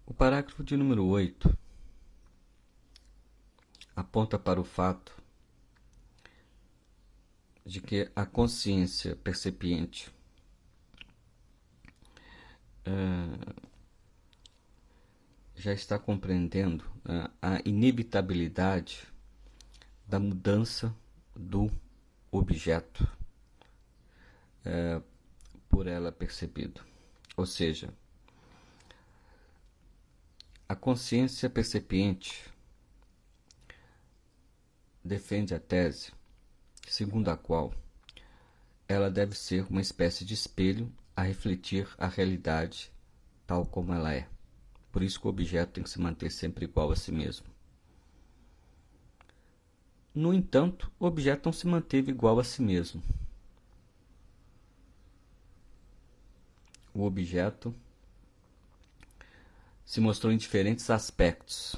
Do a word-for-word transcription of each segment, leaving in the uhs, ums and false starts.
O parágrafo de número oito aponta para o fato de que a consciência percepiente uh, já está compreendendo uh, a inevitabilidade da mudança do objeto uh, por ela percebido. Ou seja, a consciência percepiente defende a tese segundo a qual ela deve ser uma espécie de espelho a refletir a realidade tal como ela é. Por isso que o objeto tem que se manter sempre igual a si mesmo. No entanto, o objeto não se manteve igual a si mesmo. O objeto se mostrou em diferentes aspectos.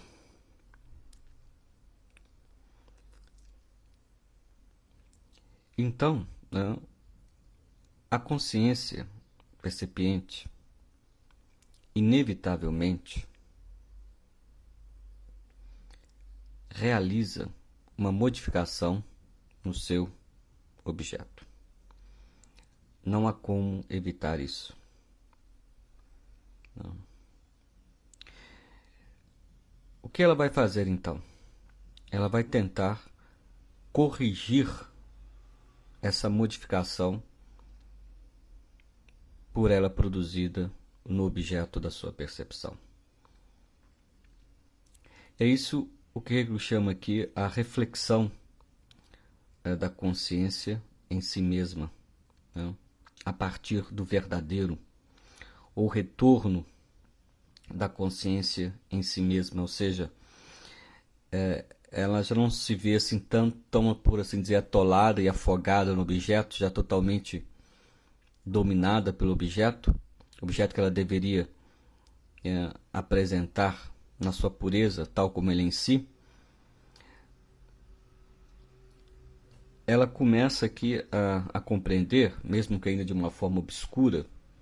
Então, né, a consciência percepiente, inevitavelmente, realiza uma modificação no seu objeto. Não há como evitar isso. Não. O que ela vai fazer então? Ela vai tentar corrigir essa modificação por ela produzida no objeto da sua percepção. É isso o que Hegel chama aqui a reflexão é, da consciência em si mesma, né, a partir do verdadeiro, ou retorno da consciência em si mesma, ou seja, é, ela já não se vê assim tão, tão, por assim dizer, atolada e afogada no objeto, já totalmente dominada pelo objeto, objeto que ela deveria é, apresentar na sua pureza, tal como ele é em si. Ela começa aqui a, a compreender, mesmo que ainda de uma forma obscura,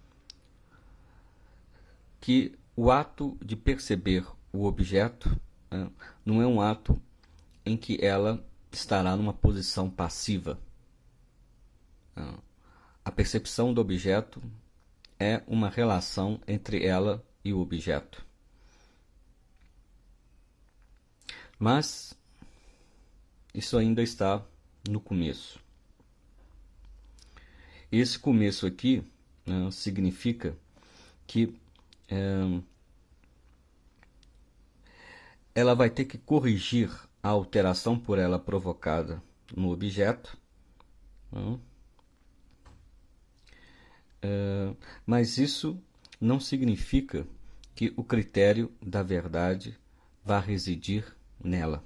que o ato de perceber o objeto né, não é um ato em que ela estará numa posição passiva. A percepção do objeto é uma relação entre ela e o objeto. Mas isso ainda está no começo. Esse começo aqui né, significa que é, ela vai ter que corrigir a alteração por ela provocada no objeto, não? É, mas isso não significa que o critério da verdade vá residir nela.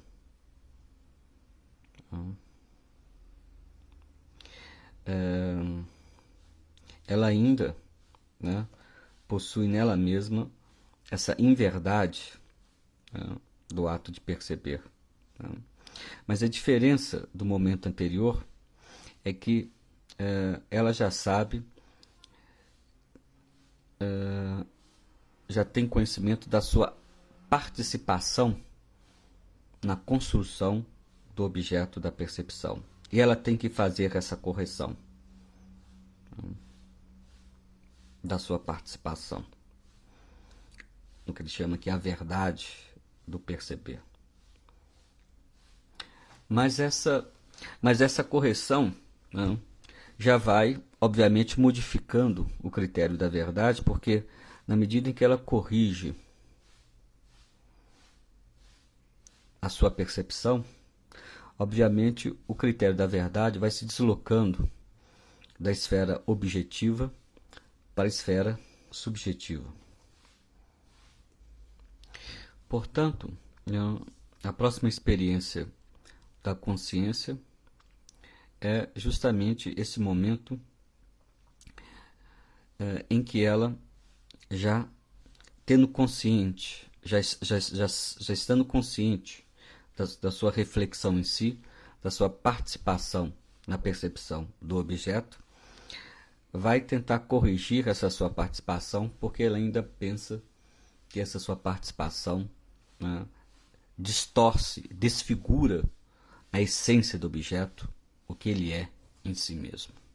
É, ela ainda né, possui nela mesma essa inverdade né, do ato de perceber. Né? Mas a diferença do momento anterior é que é, ela já sabe, é, já tem conhecimento da sua participação na construção do objeto da percepção. E ela tem que fazer essa correção né, da sua participação. O que ele chama aqui a verdade do perceber. Mas essa, mas essa correção né, já vai, obviamente, modificando o critério da verdade, porque na medida em que ela corrige a sua percepção, obviamente o critério da verdade vai se deslocando da esfera objetiva para a esfera subjetiva. Portanto, a próxima experiência da consciência é justamente esse momento é, em que ela, já tendo consciente, já, já, já, já estando consciente da, da sua reflexão em si, da sua participação na percepção do objeto, vai tentar corrigir essa sua participação, porque ela ainda pensa que essa sua participação, né, distorce, desfigura a essência do objeto, o que ele é em si mesmo.